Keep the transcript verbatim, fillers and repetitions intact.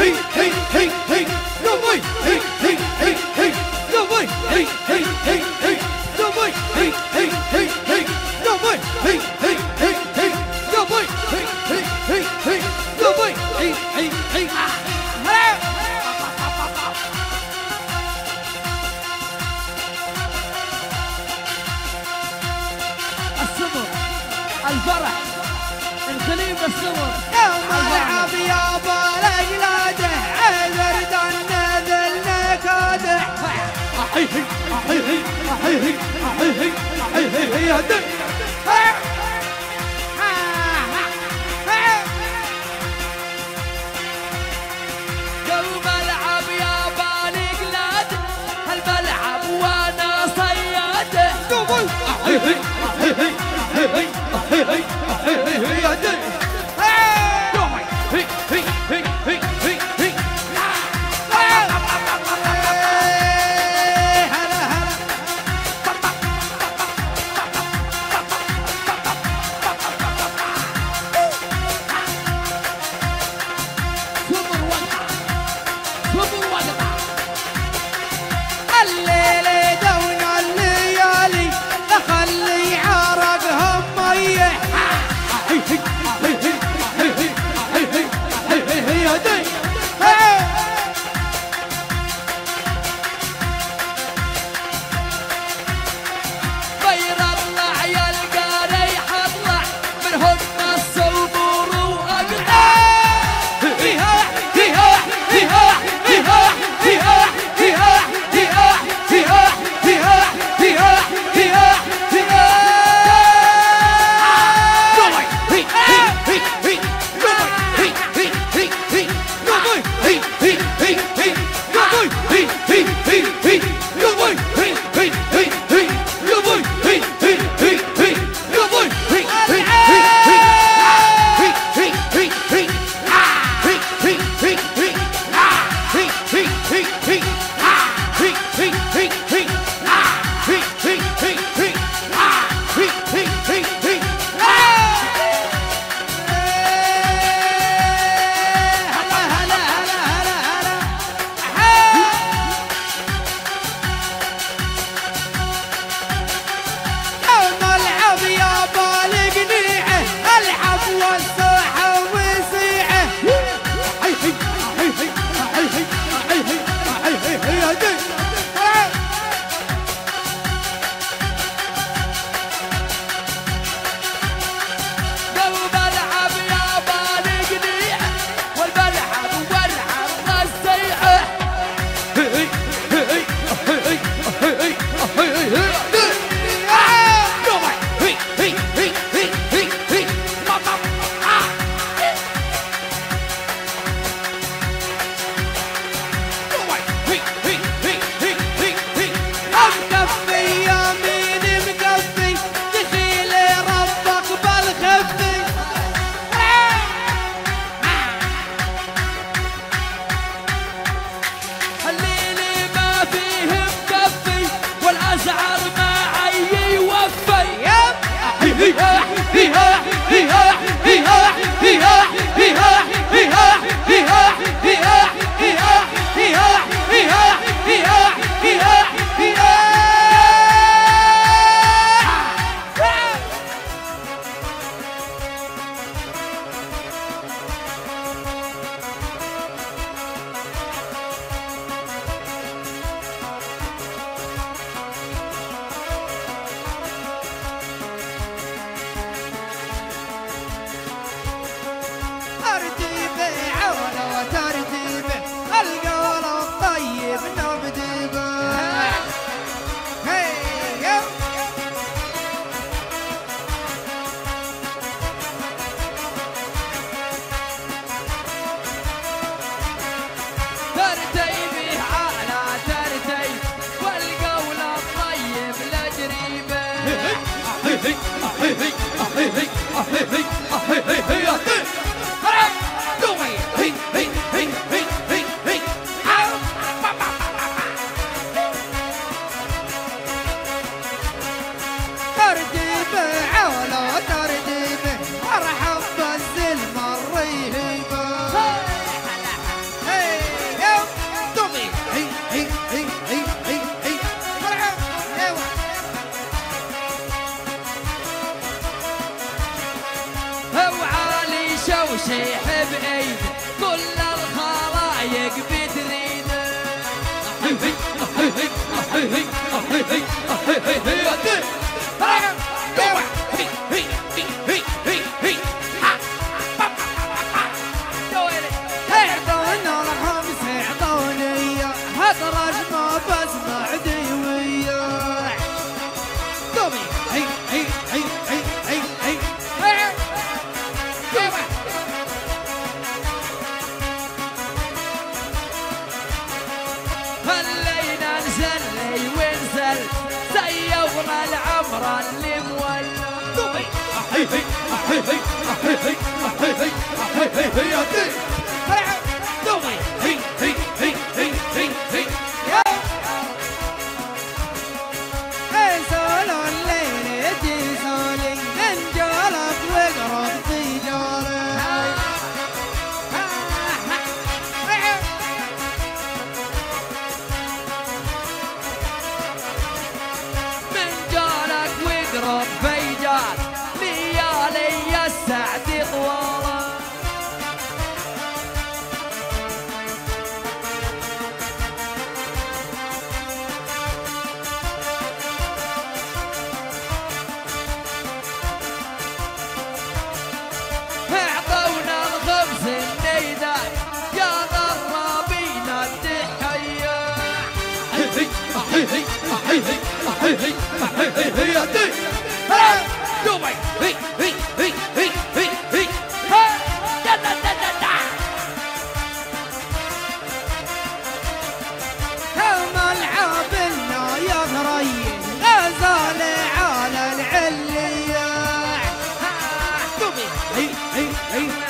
hey, hey, hey, hey, no way, hey, hey, hey, hey, no way, hey, hey, hey, hey, no way, hey, hey, hey, hey, no way, hey, hey, hey, hey, no way, hey, hey, hey, hey, no way, hey, hey, hey, السمر الفرح الخليب السمر يوم العب يابا الأجلاده عذر دنا ذلنا كادح أحي هي أحي هي أحي هي أحي هي أحي هي هي هدي يوم العب يابا الأجلاده الملعب وانا صياده أحي هي أحي هي أحي هي أحي هي أحي هي هي هدي هي هي هي هي هي هي هلا هلا سمر وقع سمر وقع الليل دون الليالي تخلي عرقهم ميه هي هي هي هي هي هي هي هي هي هي هدي غير الله يا القاري حطلع منهم الصبور واقطع هيها هيها هيها هيها هيها هيها هيها هيها هيها هيها هيها هيها no way hey hey hey hey no way hey hey hey hey no way hey hey hey hey no way hey hey hey hey no way hey hey hey hey no way hey hey hey hey no way hey hey hey hey hey hey hey hey hey hey hey hey ah hey hey hey hey ah hey hey hey hey ah hey hey hey hey ah hey hey hey hey هلا هلا هلا هلا هلا يوم العب يا بالقنيعه العب والساحه وسيعه هي هي هي هي هي هي هي هي هي هي هدي يوم العب يا بالقنيع والملعب والعرض السيئة هي هي هي هي هي هي هي no way hey hey hey hey hey hey mama ah no way hey hey hey hey hey hey مكفي يمين مكفي دخيل ربك بالخفي الليل ما فيه مكفي والأسعار معي يوفي هي هي هيها هيها هيها هيها هيها هيها هيها هيها هيها هيها هيها هيها هيها هيها ترتيبه عولة وترتيبه القول الطيب نبديبه هي ترتيبي على ترتيب والقول الطيب لجريبه هي هي هي هي هي هي هي هي هي هي no way hey hey hey hey hey hey ترتيبه عولة وترتيبه ارحب بالزلمة الرهيبة عليك بتريده هي هي هي هي هي هي هي هي هي هي خلينا نزل ونزل زي يوم العمر اللي مولى هي هي هي هي هي هي هي هي هي هي هي دوبي هي هي هي هي هي هي هي سولو الليل يجي سولي انجلك واقرب في جولي من جالك واقرب في جال ليالي السعد طواله اعطونا الخبز النيدان يا غرابين التحيه هي هي هي هي هي هي هي هي هي دوبي هي هي هي هي هي هي يوم العاب لنا يا غريب غزال على العلية هي هي هي